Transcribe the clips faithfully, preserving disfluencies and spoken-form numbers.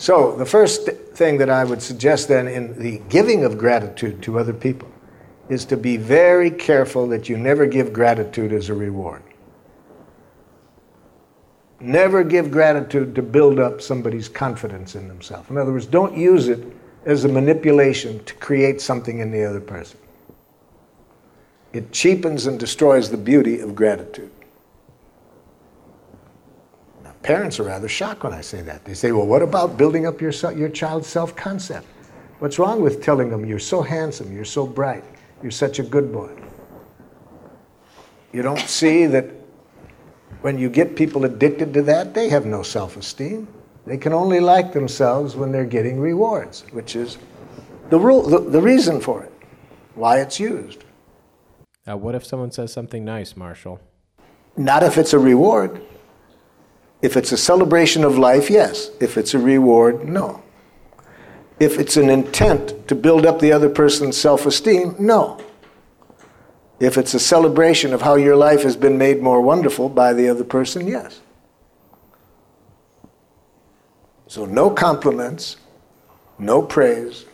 So the first thing that I would suggest then in the giving of gratitude to other people is to be very careful that you never give gratitude as a reward. Never give gratitude to build up somebody's confidence in themselves. In other words, don't use it as a manipulation to create something in the other person. It cheapens and destroys the beauty of gratitude. Now, parents are rather shocked when I say that. They say, well, what about building up your, your child's self-concept? What's wrong with telling them you're so handsome, you're so bright, you're such a good boy? You don't see that when you get people addicted to that, they have no self-esteem. They can only like themselves when they're getting rewards, which is the rule, the, the reason for it, why it's used. Uh, what if someone says something nice, Marshall? Not if it's a reward. If it's a celebration of life, yes. If it's a reward, no. If it's an intent to build up the other person's self-esteem, no. If it's a celebration of how your life has been made more wonderful by the other person, yes. So no compliments, no praise.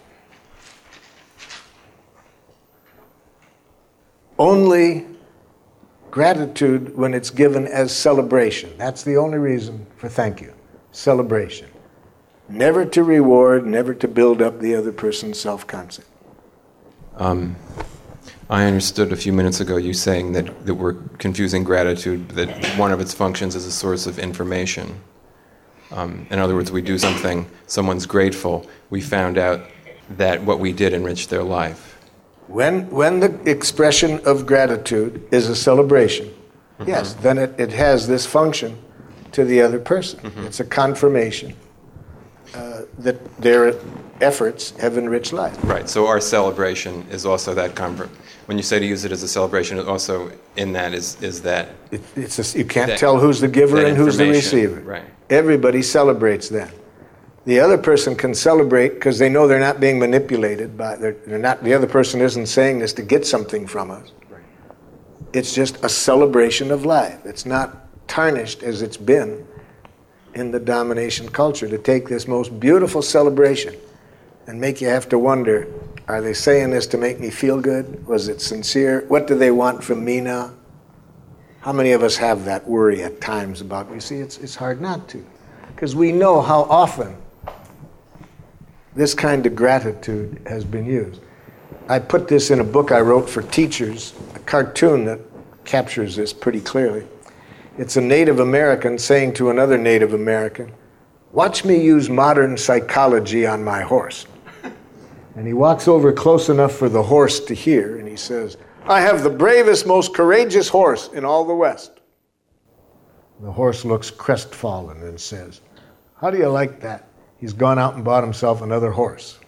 Only gratitude when it's given as celebration. That's the only reason for thank you. Celebration. Never to reward, never to build up the other person's self-concept. Um, I understood a few minutes ago you saying that, that we're confusing gratitude, that one of its functions is a source of information. Um, in other words, we do something, someone's grateful, we found out that what we did enriched their life. When when the expression of gratitude is a celebration, mm-hmm. yes, then it, it has this function to the other person. Mm-hmm. It's a confirmation uh, that their efforts have enriched life. Right, so our celebration is also that comfort. When you say to use it as a celebration, also in that is, is that... It, it's a, you can't that, tell who's the giver and who's the receiver. Right. Everybody celebrates then. The other person can celebrate because they know they're not being manipulated by, they're, they're not, the other person isn't saying this to get something from us. Right. It's just a celebration of life. It's not tarnished as it's been in the domination culture to take this most beautiful celebration and make you have to wonder, are they saying this to make me feel good? Was it sincere? What do they want from me now? How many of us have that worry at times about, you see, it's, it's hard not to. Because we know how often this kind of gratitude has been used. I put this in a book I wrote for teachers, a cartoon that captures this pretty clearly. It's a Native American saying to another Native American, "Watch me use modern psychology on my horse." And he walks over close enough for the horse to hear, and he says, "I have the bravest, most courageous horse in all the West." The horse looks crestfallen and says, "How do you like that? He's gone out and bought himself another horse."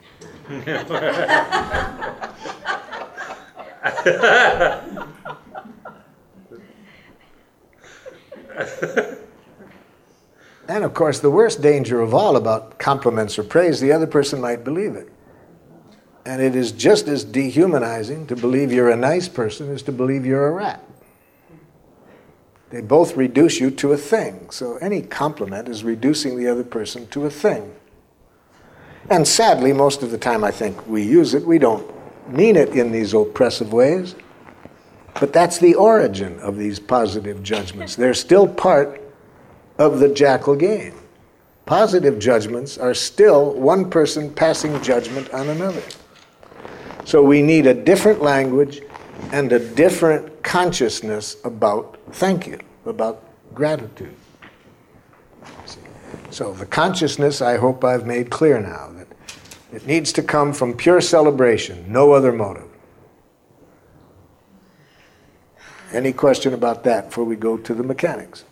And of course, the worst danger of all about compliments or praise, the other person might believe it. And it is just as dehumanizing to believe you're a nice person as to believe you're a rat. They both reduce you to a thing. So any compliment is reducing the other person to a thing. And sadly, most of the time I think we use it. We don't mean it in these oppressive ways. But that's the origin of these positive judgments. They're still part of the jackal game. Positive judgments are still one person passing judgment on another. So we need a different language and a different consciousness about thank you, about gratitude. So the consciousness, I hope I've made clear now, that it needs to come from pure celebration, no other motive. Any question about that before we go to the mechanics?